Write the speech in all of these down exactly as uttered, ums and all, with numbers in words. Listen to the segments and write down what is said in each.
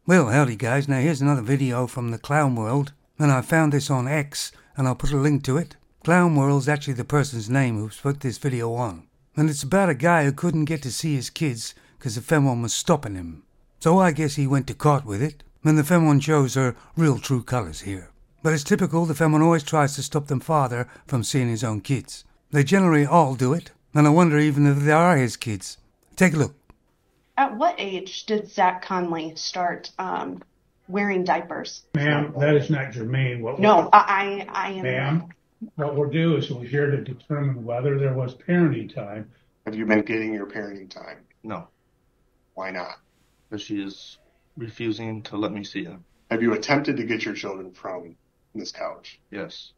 Well, howdy guys, now here's another video from the Clown World, and I found this on X, and I'll put a link to it. Clown World's actually the person's name who's put this video on, and it's about a guy who couldn't get to see his kids because the femon was stopping him. So I guess he went to court with it, and the femon shows her real true colours here. But as typical, the femon always tries to stop them father from seeing his own kids. They generally all do it, and I wonder even if they are his kids. Take a look. At what age did Zach Conley start um, wearing diapers? Ma'am, that is not germane. What No, I, I, I am. Ma'am, what we'll do is we're here to determine whether there was parenting time. Have you been getting your parenting time? No, Why not? because she is refusing to let me see them. Have you attempted to get your children from this couch? Yes,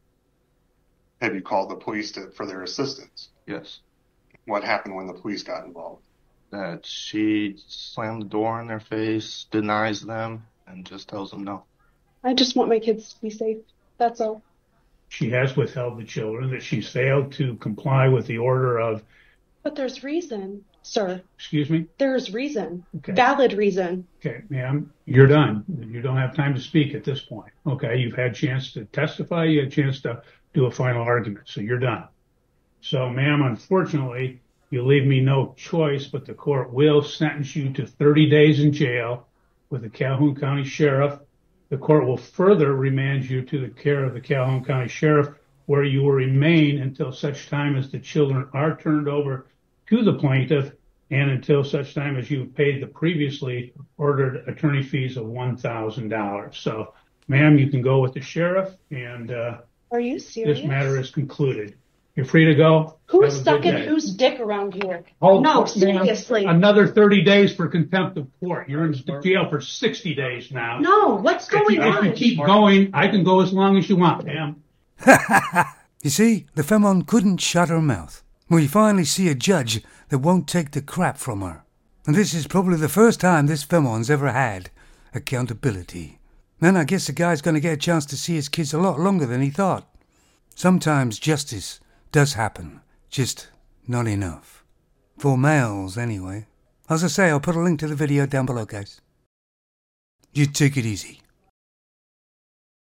Have you called the police to, for their assistance? yes. What happened when the police got involved? That she slammed the door in their face, denies them, and just tells them no. I just want my kids to be safe. That's all. She has withheld the children, that she's failed to comply with the order of, But there's reason, sir. excuse me? There's reason. Okay. Valid reason. Okay, ma'am, you're done. You don't have time to speak at this point. Okay, you've had a chance to testify, you had a chance to do a final argument, so you're done. So, ma'am, unfortunately, you leave me no choice, but the court will sentence you to thirty days in jail with the Calhoun County Sheriff. The court will further remand you to the care of the Calhoun County Sheriff, where you will remain until such time as the children are turned over to the plaintiff and until such time as you've paid the previously ordered attorney fees of one thousand dollars. So, ma'am, you can go with the sheriff, and uh, Are you serious? this matter is concluded. You're free to go. Who's Have a good sucking day. whose dick around here? Hold No, court, ma'am. seriously. Another thirty days for contempt of court. You're in jail for sixty days now. No, what's If going you, if you on? keep going, I can go as long as you want, ma'am. You see, the femon couldn't shut her mouth. We finally see a judge that won't take the crap from her. And this is probably the first time this femon's ever had accountability. Then I guess the guy's going to get a chance to see his kids a lot longer than he thought. Sometimes justice does happen, just not enough. For males, anyway. As I say, I'll put a link to the video down below, guys. You take it easy.